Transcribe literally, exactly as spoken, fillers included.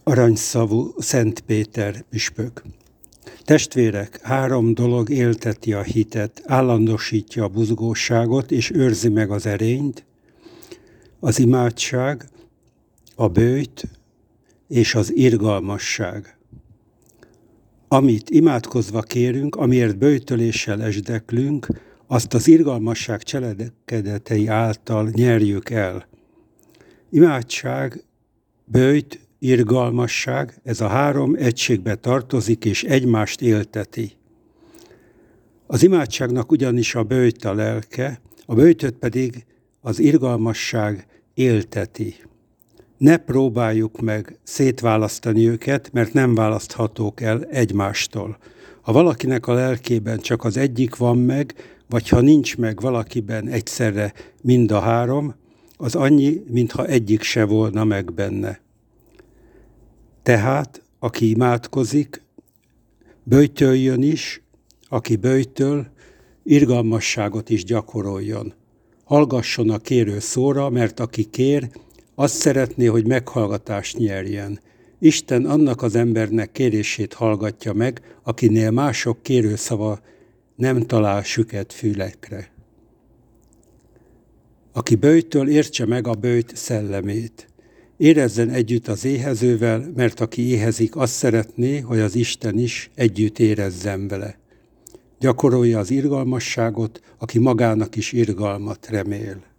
Aranyszavú Szent Péter püspök. Testvérek, három dolog élteti a hitet, állandósítja a buzgóságot és őrzi meg az erényt: az imádság, a böjt és az irgalmasság. Amit imádkozva kérünk, amiért böjtöléssel esdeklünk, azt az irgalmasság cselekedetei által nyerjük el. Imádság, böjt, irgalmasság, ez a három egységbe tartozik és egymást élteti. Az imádságnak ugyanis a böjt a lelke, a böjtöt pedig az irgalmasság élteti. Ne próbáljuk meg szétválasztani őket, mert nem választhatók el egymástól. Ha valakinek a lelkében csak az egyik van meg, vagy ha nincs meg valakiben egyszerre mind a három, az annyi, mintha egyik se volna meg benne. Tehát, aki imádkozik, böjtöljön is, aki böjtöl, irgalmasságot is gyakoroljon. Hallgasson a kérő szóra, mert aki kér, azt szeretné, hogy meghallgatást nyerjen. Isten annak az embernek kérését hallgatja meg, akinél mások kérőszava nem talál süket fülekre. Aki böjtöl, értse meg a böjt szellemét. Érezzen együtt az éhezővel, mert aki éhezik, azt szeretné, hogy az Isten is együtt érezzen vele. Gyakorolja az irgalmasságot, aki magának is irgalmat remél.